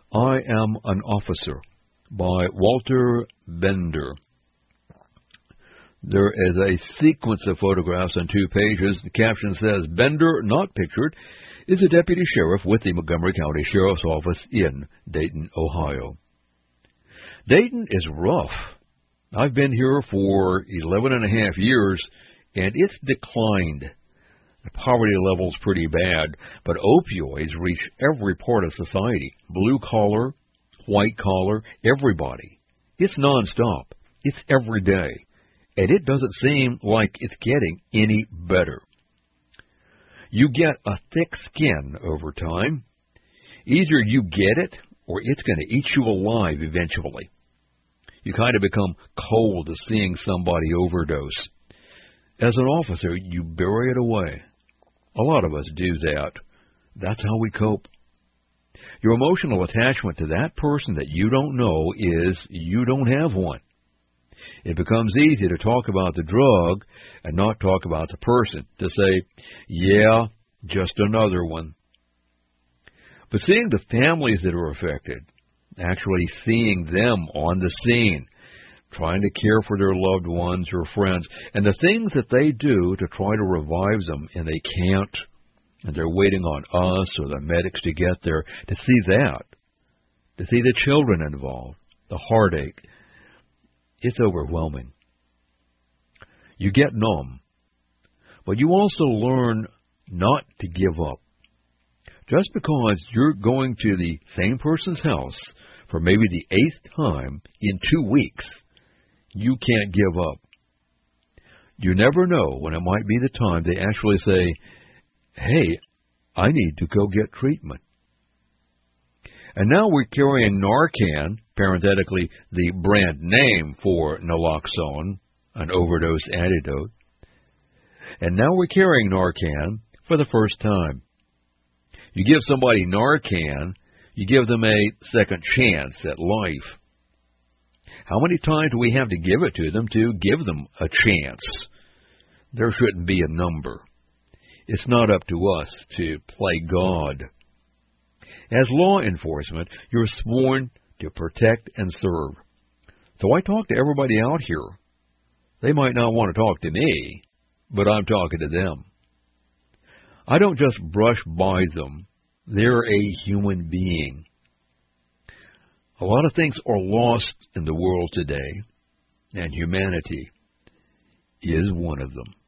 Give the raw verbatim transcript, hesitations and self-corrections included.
I Am an Officer by Walter Bender. There is a sequence of photographs on two pages. The caption says, Bender, not pictured, is a deputy sheriff with the Montgomery County Sheriff's Office in Dayton, Ohio. Dayton is rough. I've been here for eleven and a half years, and it's declined. The poverty level's pretty bad, but opioids reach every part of society. Blue collar, white collar, everybody. It's nonstop. It's every day. And it doesn't seem like it's getting any better. You get a thick skin over time. Either you get it, or it's going to eat you alive eventually. You kind of become cold to seeing somebody overdose. As an officer, you bury it away. A lot of us do that. That's how we cope. Your emotional attachment to that person that you don't know is you don't have one. It becomes easy to talk about the drug and not talk about the person, to say, yeah, just another one. But seeing the families that are affected, actually seeing them on the scene, trying to care for their loved ones or friends, and the things that they do to try to revive them, and they can't, and they're waiting on us or the medics to get there, to see that, to see the children involved, the heartache, it's overwhelming. You get numb, but you also learn not to give up. Just because you're going to the same person's house for maybe the eighth time in two weeks, you can't give up. You never know when it might be the time they actually say, hey, I need to go get treatment. And now we're carrying Narcan, parenthetically the brand name for naloxone, an overdose antidote. And now we're carrying Narcan for the first time. You give somebody Narcan, you give them a second chance at life. How many times do we have to give it to them to give them a chance? There shouldn't be a number. It's not up to us to play God. As law enforcement, you're sworn to protect and serve. So I talk to everybody out here. They might not want to talk to me, but I'm talking to them. I don't just brush by them. They're a human being. A lot of things are lost in the world today, and humanity is one of them.